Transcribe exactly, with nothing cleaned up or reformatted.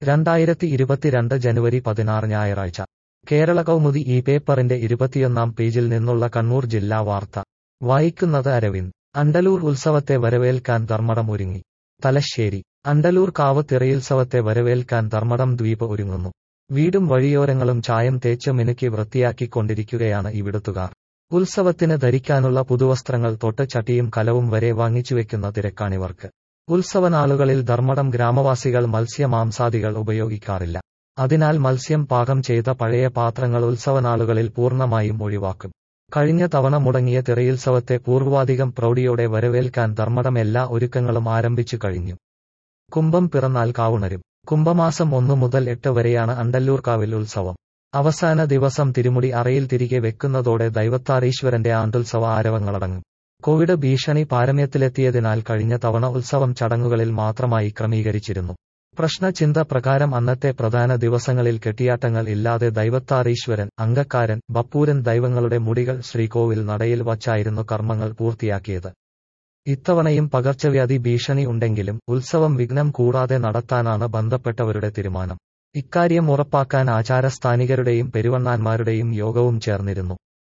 രണ്ടായിരത്തി ഇരുപത്തിരണ്ട് ജനുവരി പതിനാറ് ഞായറാഴ്ച കേരള കൗമുദി ഈ പേപ്പറിന്റെ ഇരുപത്തിയൊന്നാം പേജിൽ നിന്നുള്ള കണ്ണൂർ ജില്ലാ വാർത്ത വായിക്കുന്നത് അരവിന്ദ്. അണ്ടലൂർ ഉത്സവത്തെ വരവേൽക്കാൻ ധർമ്മടം ഒരുങ്ങി. തലശ്ശേരി. അണ്ടലൂർ കാവ് തിറയുത്സവത്തെ വരവേൽക്കാൻ ധർമ്മടം ദ്വീപ് ഒരുങ്ങുന്നു. വീടും വഴിയോരങ്ങളും ചായം തേച്ച് മിനുക്കി വൃത്തിയാക്കിക്കൊണ്ടിരിക്കുകയാണ് ഇവിടുത്തുകാർ. ഉത്സവത്തിന് ധരിക്കാനുള്ള പുതുവസ്ത്രങ്ങൾ തൊട്ട് ചട്ടിയും കലവും വരെ വാങ്ങിച്ചുവെക്കുന്ന തിരക്കാണിവർക്ക്. ഉത്സവനാളുകളിൽ ധർമ്മടം ഗ്രാമവാസികൾ മത്സ്യ മാംസാദികൾ ഉപയോഗിക്കാറില്ല. അതിനാൽ മത്സ്യം പാകം ചെയ്ത പഴയ പാത്രങ്ങൾ ഉത്സവനാളുകളിൽ പൂർണ്ണമായും ഒഴിവാക്കും. കഴിഞ്ഞ തവണ മുടങ്ങിയ തിറയുത്സവത്തെ പൂർവാധികം പ്രൗഢിയോടെ വരവേൽക്കാൻ ധർമ്മടം എല്ലാ ഒരുക്കങ്ങളും ആരംഭിച്ചു കഴിഞ്ഞു. കുംഭം പിറന്നാൽ കാവുണരും. കുംഭമാസം ഒന്നു മുതൽ എട്ട് വരെയാണ് അണ്ടല്ലൂർക്കാവിൽ ഉത്സവം. അവസാന ദിവസം തിരുമുടി അറയിൽ തിരികെ വെക്കുന്നതോടെ ദൈവത്താറീശ്വരന്റെ ആണ്ടുത്സവ ആരവങ്ങളടങ്ങും. കോവിഡ് ഭീഷണി പാരമ്യത്തിലെത്തിയതിനാൽ കഴിഞ്ഞ തവണ ഉത്സവം ചടങ്ങുകളിൽ മാത്രമായി ക്രമീകരിച്ചിരുന്നു. പ്രശ്നചിന്ത പ്രകാരം അന്നത്തെ പ്രധാന ദിവസങ്ങളിൽ കെട്ടിയാട്ടങ്ങൾ ഇല്ലാതെ ദൈവത്താറീശ്വരൻ, അങ്കക്കാരൻ, ബപ്പൂരൻ ദൈവങ്ങളുടെ മുടികൾ ശ്രീകോവിൽ നടയിൽ വച്ചായിരുന്നു കർമ്മങ്ങൾ പൂർത്തിയാക്കിയത്. ഇത്തവണയും പകർച്ചവ്യാധി ഭീഷണി ഉണ്ടെങ്കിലും ഉത്സവം വിഘ്നം കൂടാതെ നടത്താനാണ് ബന്ധപ്പെട്ടവരുടെ തീരുമാനം. ഇക്കാര്യം ഉറപ്പാക്കാൻ ആചാരസ്ഥാനികരുടെയും പെരുവണ്ണാന്മാരുടെയും യോഗവും ചേർന്നിരുന്നു.